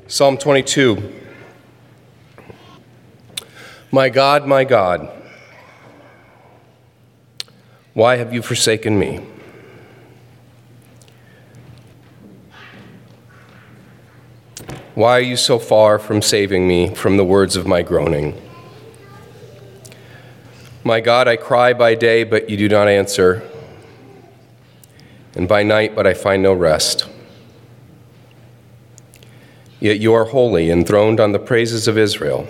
Psalm 22. My God, why have you forsaken me? Why are you so far from saving me from the words of my groaning? My God, I cry by day, but you do not answer, and by night, but I find no rest. Yet you are holy, enthroned on the praises of Israel.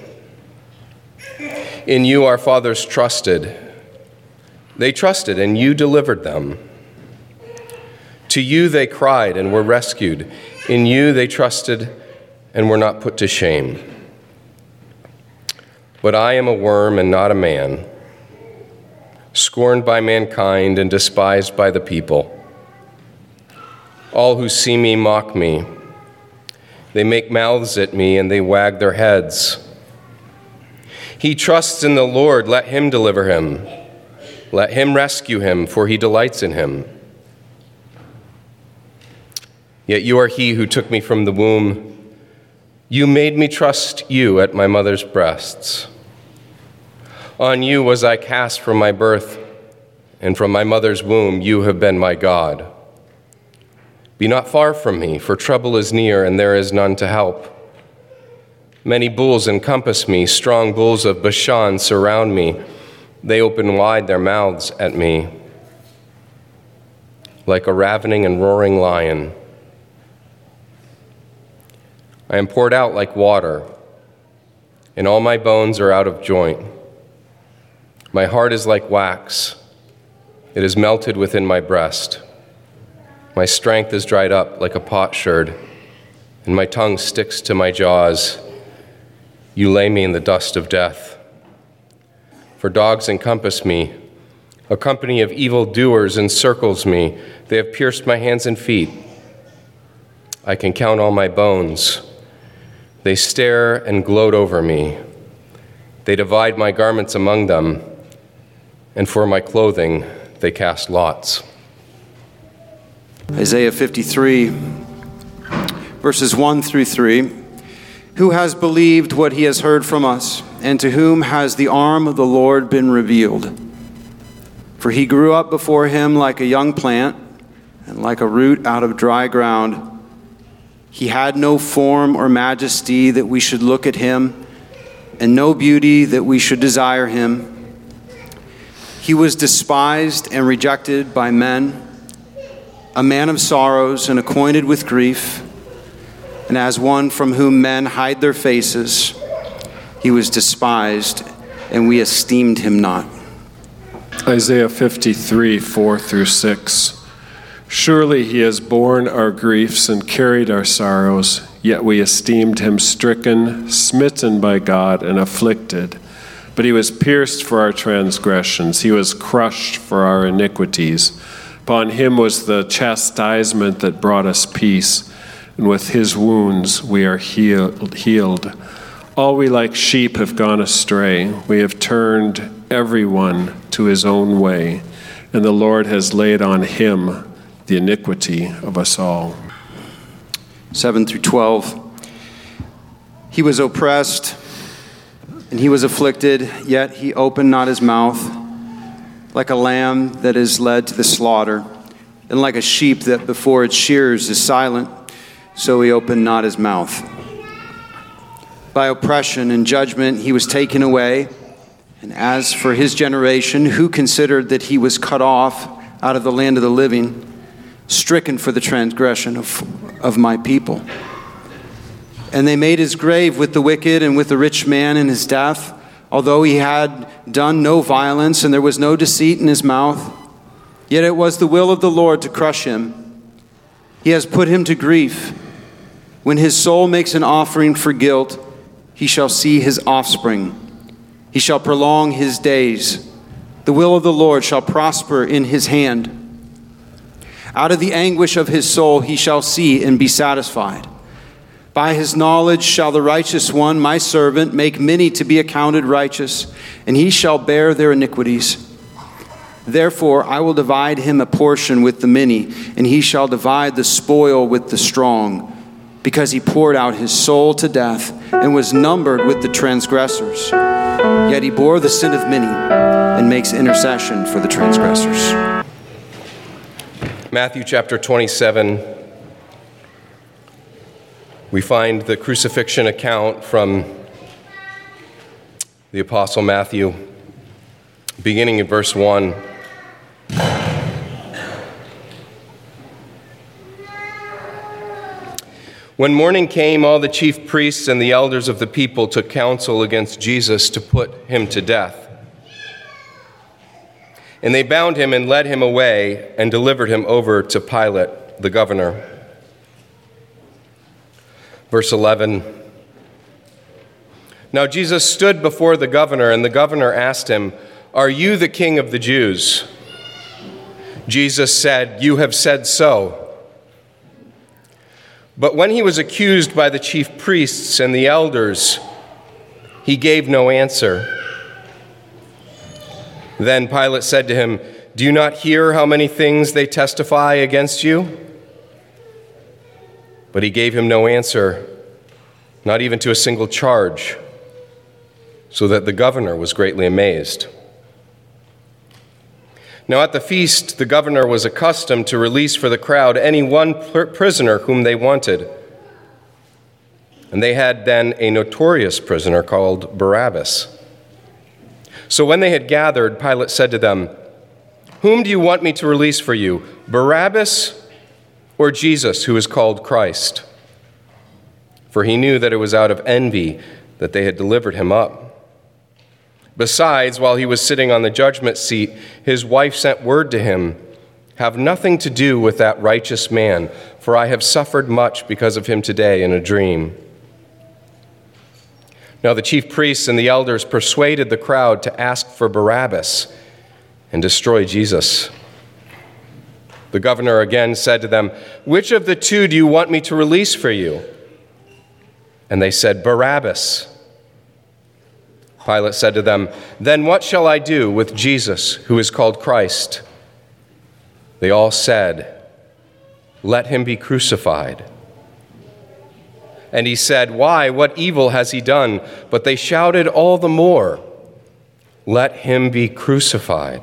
In you our fathers trusted. They trusted, and you delivered them. To you they cried and were rescued. In you they trusted and were not put to shame. But I am a worm and not a man, scorned by mankind and despised by the people. All who see me mock me. They make mouths at me and they wag their heads. He trusts in the Lord, let him deliver him. Let him rescue him, for he delights in him. Yet you are he who took me from the womb. You made me trust you at my mother's breasts. On you was I cast from my birth, and from my mother's womb you have been my God. Be not far from me, for trouble is near, and there is none to help. Many bulls encompass me, strong bulls of Bashan surround me. They open wide their mouths at me, like a ravening and roaring lion. I am poured out like water, and all my bones are out of joint. My heart is like wax. It is melted within my breast. My strength is dried up like a potsherd, and my tongue sticks to my jaws. You lay me in the dust of death. For dogs encompass me. A company of evildoers encircles me. They have pierced my hands and feet. I can count all my bones. They stare and gloat over me. They divide my garments among them, and for my clothing they cast lots. Isaiah 53, verses 1 through 3. Who has believed what he has heard from us, and to whom has the arm of the Lord been revealed? For he grew up before him like a young plant, and like a root out of dry ground. He had no form or majesty that we should look at him, and no beauty that we should desire him. He was despised and rejected by men, a man of sorrows and acquainted with grief, and as one from whom men hide their faces, he was despised, and we esteemed him not. Isaiah 53, 4 through 6. Surely he has borne our griefs and carried our sorrows, yet we esteemed him stricken, smitten by God, and afflicted. But he was pierced for our transgressions, he was crushed for our iniquities. Upon him was the chastisement that brought us peace, and with his wounds we are healed. All we like sheep have gone astray. We have turned everyone to his own way, and the Lord has laid on him the iniquity of us all. 7 through 12. He was oppressed, and he was afflicted, yet he opened not his mouth. Like a lamb that is led to the slaughter, and like a sheep that before its shearers is silent, so he opened not his mouth. By oppression and judgment he was taken away. And as for his generation, who considered that he was cut off out of the land of the living, stricken for the transgression of my people. And they made his grave with the wicked and with the rich man in his death, although he had done no violence and there was no deceit in his mouth. Yet it was the will of the Lord to crush him. He has put him to grief. When his soul makes an offering for guilt, he shall see his offspring. He shall prolong his days. The will of the Lord shall prosper in his hand. Out of the anguish of his soul he shall see and be satisfied. By his knowledge shall the righteous one, my servant, make many to be accounted righteous, and he shall bear their iniquities. Therefore I will divide him a portion with the many, and he shall divide the spoil with the strong. because he poured out his soul to death and was numbered with the transgressors. Yet he bore the sin of many and makes intercession for the transgressors. Matthew chapter 27, we find the crucifixion account from the Apostle Matthew, beginning in verse 1. When morning came, all the chief priests and the elders of the people took counsel against Jesus to put him to death. And they bound him and led him away and delivered him over to Pilate, the governor. Verse 11. Now Jesus stood before the governor, and the governor asked him, "Are you the king of the Jews?" Jesus said, "You have said so." But when he was accused by the chief priests and the elders, he gave no answer. Then Pilate said to him, "Do you not hear how many things they testify against you?" But he gave him no answer, not even to a single charge, so that the governor was greatly amazed. Now at the feast, the governor was accustomed to release for the crowd any one prisoner whom they wanted. And they had then a notorious prisoner called Barabbas. So when they had gathered, Pilate said to them, "Whom do you want me to release for you, Barabbas or Jesus, who is called Christ?" For he knew that it was out of envy that they had delivered him up. Besides, while he was sitting on the judgment seat, his wife sent word to him, "Have nothing to do with that righteous man, for I have suffered much because of him today in a dream." Now the chief priests and the elders persuaded the crowd to ask for Barabbas and destroy Jesus. The governor again said to them, "Which of the two do you want me to release for you?" And they said, "Barabbas." Pilate said to them, "Then what shall I do with Jesus, who is called Christ?" They all said, "Let him be crucified." And he said, "Why? What evil has he done?" But they shouted all the more, "Let him be crucified."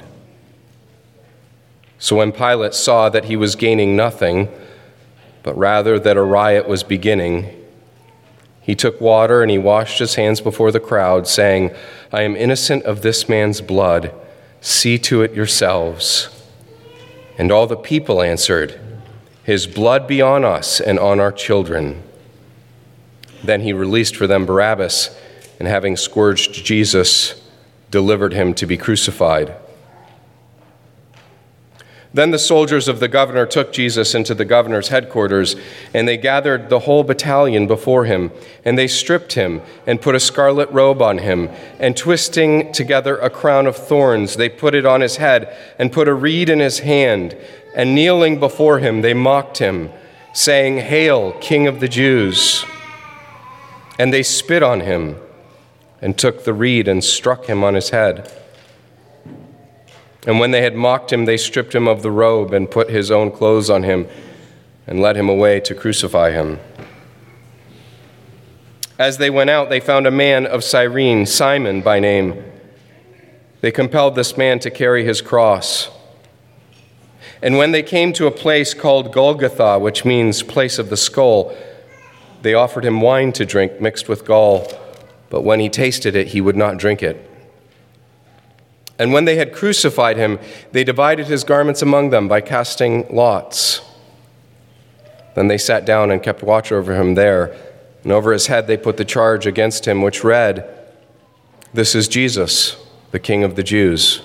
So when Pilate saw that he was gaining nothing, but rather that a riot was beginning, he took water and he washed his hands before the crowd, saying, "I am innocent of this man's blood. See to it yourselves." And all the people answered, "His blood be on us and on our children." Then he released for them Barabbas, and having scourged Jesus, delivered him to be crucified. Then the soldiers of the governor took Jesus into the governor's headquarters, and they gathered the whole battalion before him, and they stripped him and put a scarlet robe on him, and twisting together a crown of thorns, they put it on his head and put a reed in his hand, and kneeling before him, they mocked him, saying, "Hail, King of the Jews!" And they spit on him and took the reed and struck him on his head. And when they had mocked him, they stripped him of the robe and put his own clothes on him and led him away to crucify him. As they went out, they found a man of Cyrene, Simon by name. They compelled this man to carry his cross. And when they came to a place called Golgotha, which means place of the skull, they offered him wine to drink mixed with gall, but when he tasted it, he would not drink it. And when they had crucified him, they divided his garments among them by casting lots. Then they sat down and kept watch over him there, and over his head they put the charge against him, which read, "This is Jesus, the King of the Jews."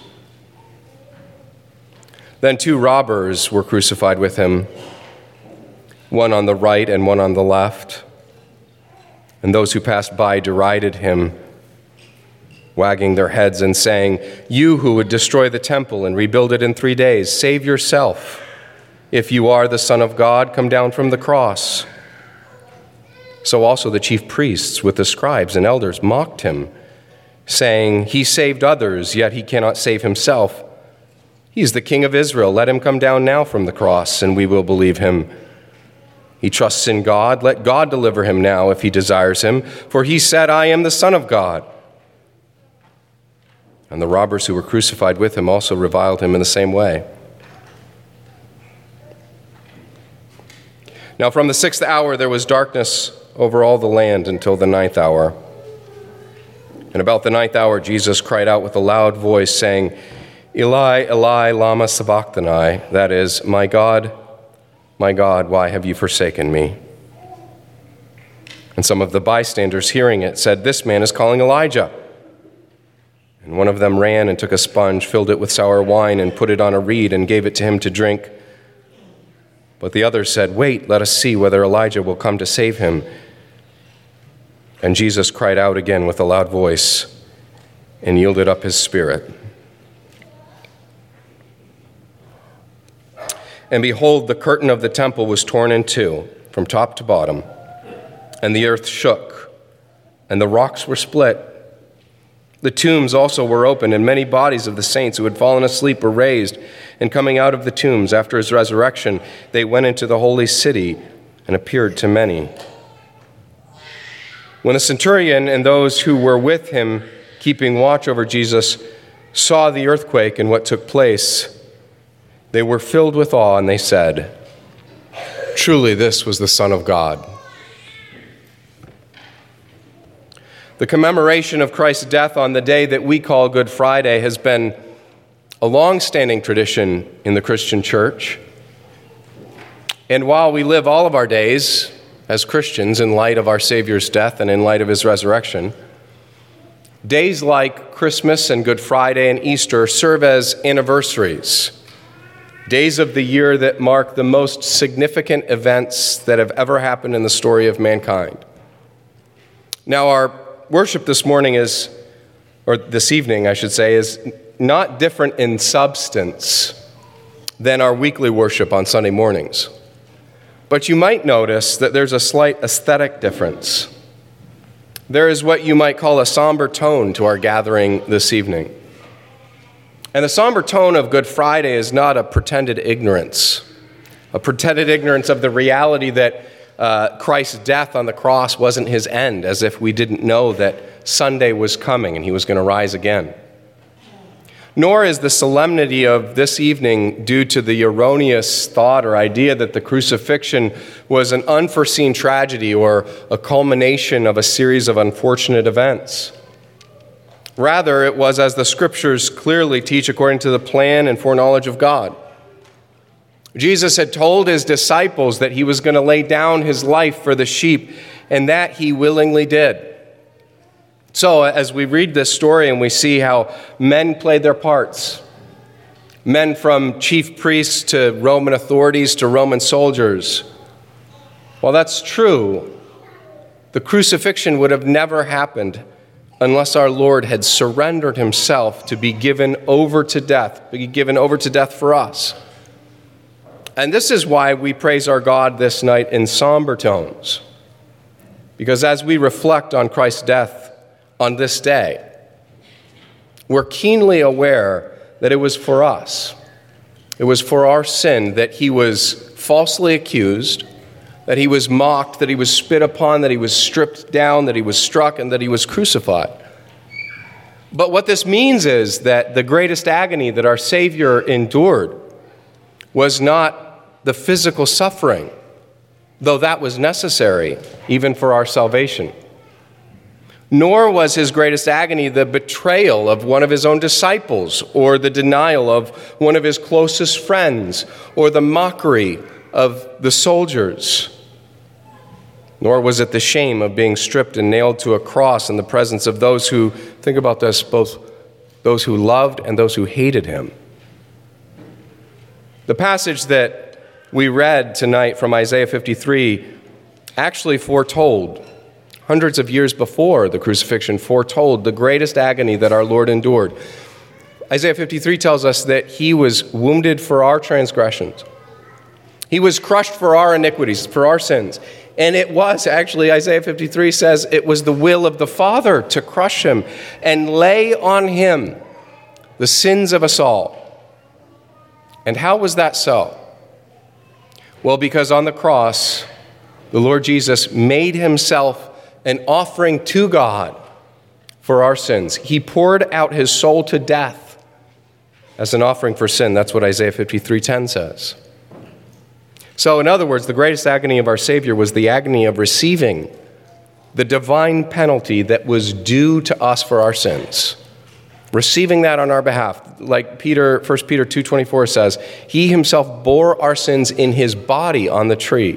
Then 2 robbers were crucified with him, one on the right and one on the left. And those who passed by derided him, wagging their heads and saying, "You who would destroy the temple and rebuild it in 3 days, save yourself. If you are the Son of God, come down from the cross." So also the chief priests with the scribes and elders mocked him, saying, "He saved others, yet he cannot save himself. He is the King of Israel. Let him come down now from the cross, and we will believe him. He trusts in God. Let God deliver him now if he desires him, for he said, I am the Son of God. And the robbers who were crucified with him also reviled him in the same way. Now from the 6th hour there was darkness over all the land until the 9th hour. And about the 9th hour Jesus cried out with a loud voice, saying, Eli, Eli, lama sabachthani, that is, my God, why have you forsaken me? And some of the bystanders hearing it said, This man is calling Elijah. And one of them ran and took a sponge, filled it with sour wine, and put it on a reed and gave it to him to drink. But the others said, Wait, let us see whether Elijah will come to save him. And Jesus cried out again with a loud voice and yielded up his spirit. And behold, the curtain of the temple was torn in two, from top to bottom, and the earth shook, and the rocks were split. The tombs also were opened, and many bodies of the saints who had fallen asleep were raised. And coming out of the tombs after his resurrection, they went into the holy city and appeared to many. When the centurion and those who were with him, keeping watch over Jesus, saw the earthquake and what took place, they were filled with awe, and they said, Truly this was the Son of God. The commemoration of Christ's death on the day that we call Good Friday has been a long-standing tradition in the Christian church. And while we live all of our days as Christians in light of our Savior's death and in light of his resurrection, days like Christmas and Good Friday and Easter serve as anniversaries, days of the year that mark the most significant events that have ever happened in the story of mankind. Now, our worship this morning this evening, I should say, is not different in substance than our weekly worship on Sunday mornings. But you might notice that there's a slight aesthetic difference. There is what you might call a somber tone to our gathering this evening. And the somber tone of Good Friday is not a pretended ignorance of the reality that Christ's death on the cross wasn't his end, as if we didn't know that Sunday was coming and he was going to rise again. Nor is the solemnity of this evening due to the erroneous thought or idea that the crucifixion was an unforeseen tragedy or a culmination of a series of unfortunate events. Rather, it was, as the scriptures clearly teach, according to the plan and foreknowledge of God. Jesus had told his disciples that he was going to lay down his life for the sheep, and that he willingly did. So, as we read this story and we see how men played their parts, men from chief priests to Roman authorities to Roman soldiers, while that's true, the crucifixion would have never happened unless our Lord had surrendered himself to be given over to death for us. And this is why we praise our God this night in somber tones. Because as we reflect on Christ's death on this day, we're keenly aware that it was for us. It was for our sin that he was falsely accused, that he was mocked, that he was spit upon, that he was stripped down, that he was struck, and that he was crucified. But what this means is that the greatest agony that our Savior endured was not the physical suffering, though that was necessary even for our salvation. Nor was his greatest agony the betrayal of one of his own disciples, or the denial of one of his closest friends, or the mockery of the soldiers. Nor was it the shame of being stripped and nailed to a cross in the presence of those who, think about this, both those who loved and those who hated him. The passage that we read tonight from Isaiah 53 actually foretold, hundreds of years before the crucifixion, foretold the greatest agony that our Lord endured. Isaiah 53 tells us that he was wounded for our transgressions. He was crushed for our iniquities, for our sins. And it was, actually, Isaiah 53 says, it was the will of the Father to crush him and lay on him the sins of us all. And how was that so? Well, because on the cross, the Lord Jesus made himself an offering to God for our sins. He poured out his soul to death as an offering for sin. That's what Isaiah 53:10 says. So in other words, the greatest agony of our Savior was the agony of receiving the divine penalty that was due to us for our sins. Receiving that on our behalf. Like 1 Peter 2:24 says, he himself bore our sins in his body on the tree.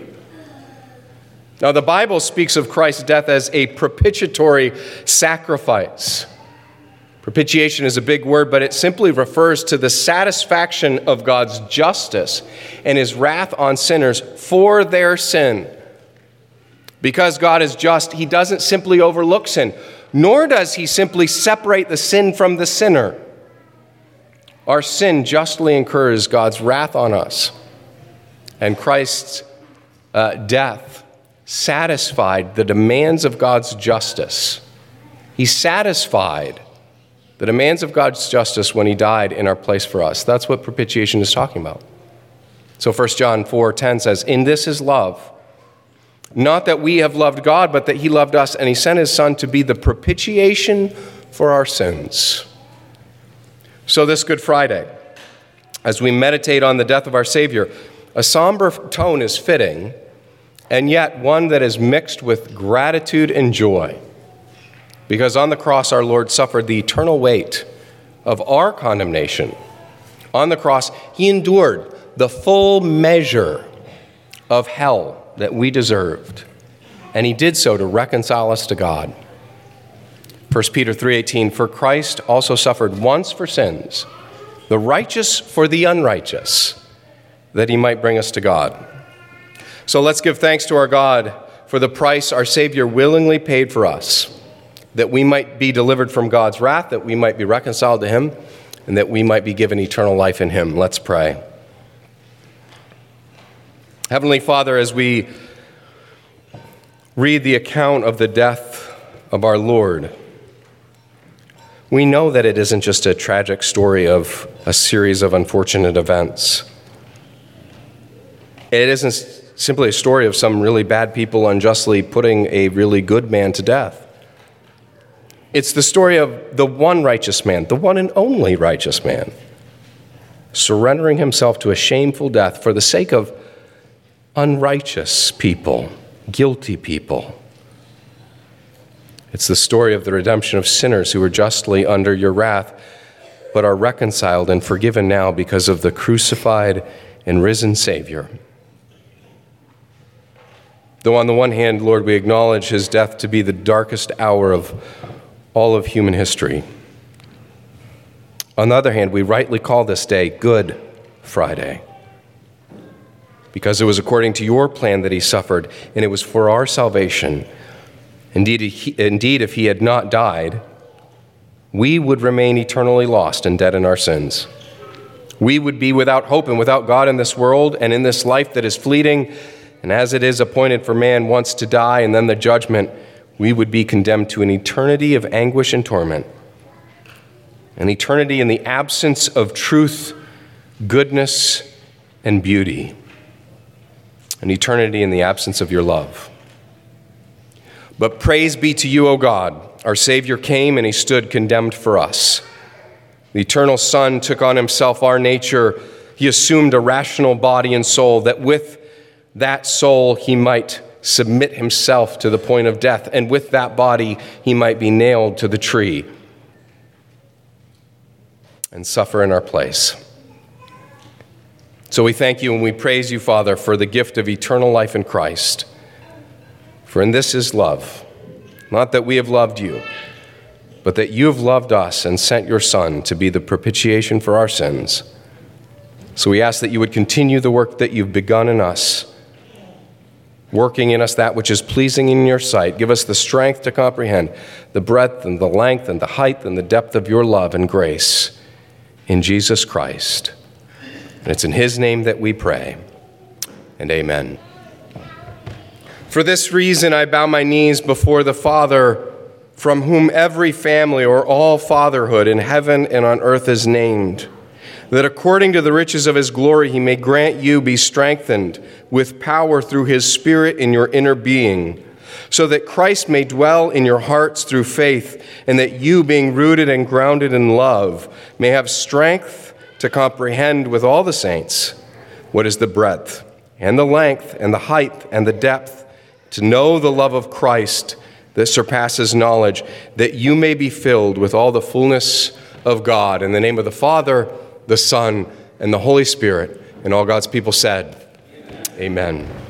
Now, the Bible speaks of Christ's death as a propitiatory sacrifice. Propitiation is a big word, but it simply refers to the satisfaction of God's justice and his wrath on sinners for their sin. Because God is just, he doesn't simply overlook sin, nor does he simply separate the sin from the sinner. Our sin justly incurs God's wrath on us, and Christ's death satisfied the demands of God's justice. He satisfied the demands of God's justice when he died in our place for us. That's what propitiation is talking about. So 1 John 4:10 says, in this is love, not that we have loved God, but that he loved us, and he sent his Son to be the propitiation for our sins. So this Good Friday, as we meditate on the death of our Savior, a somber tone is fitting, and yet one that is mixed with gratitude and joy. Because on the cross, our Lord suffered the eternal weight of our condemnation. On the cross, he endured the full measure of hell that we deserved, and he did so to reconcile us to God. 1 Peter 3:18, for Christ also suffered once for sins, the righteous for the unrighteous, that he might bring us to God. So let's give thanks to our God for the price our Savior willingly paid for us, that we might be delivered from God's wrath, that we might be reconciled to him, and that we might be given eternal life in him. Let's pray. Heavenly Father, as we read the account of the death of our Lord, we know that it isn't just a tragic story of a series of unfortunate events. It isn't simply a story of some really bad people unjustly putting a really good man to death. It's the story of the one righteous man, the one and only righteous man, surrendering himself to a shameful death for the sake of unrighteous people, guilty people. It's the story of the redemption of sinners who are justly under your wrath, but are reconciled and forgiven now because of the crucified and risen Savior. Though on the one hand, Lord, we acknowledge his death to be the darkest hour of all of human history. On the other hand, we rightly call this day Good Friday, because it was according to your plan that he suffered, and it was for our salvation. Indeed, if he had not died, we would remain eternally lost and dead in our sins. We would be without hope and without God in this world and in this life that is fleeting, and as it is appointed for man once to die and then the judgment, we would be condemned to an eternity of anguish and torment, an eternity in the absence of truth, goodness, and beauty, an eternity in the absence of your love. But praise be to you, O God. Our Savior came and he stood condemned for us. The eternal Son took on himself our nature. He assumed a rational body and soul, that with that soul he might submit himself to the point of death, and with that body he might be nailed to the tree and suffer in our place. So we thank you and we praise you, Father, for the gift of eternal life in Christ. For in this is love, not that we have loved you, but that you have loved us and sent your Son to be the propitiation for our sins. So we ask that you would continue the work that you've begun in us, working in us that which is pleasing in your sight. Give us the strength to comprehend the breadth and the length and the height and the depth of your love and grace in Jesus Christ. And it's in his name that we pray. And amen. For this reason I bow my knees before the Father, from whom every family or all fatherhood in heaven and on earth is named, that according to the riches of his glory he may grant you be strengthened with power through his Spirit in your inner being, so that Christ may dwell in your hearts through faith, and that you, being rooted and grounded in love, may have strength to comprehend with all the saints what is the breadth and the length and the height and the depth, to know the love of Christ that surpasses knowledge, that you may be filled with all the fullness of God. In the name of the Father, the Son, and the Holy Spirit, and all God's people said, Amen.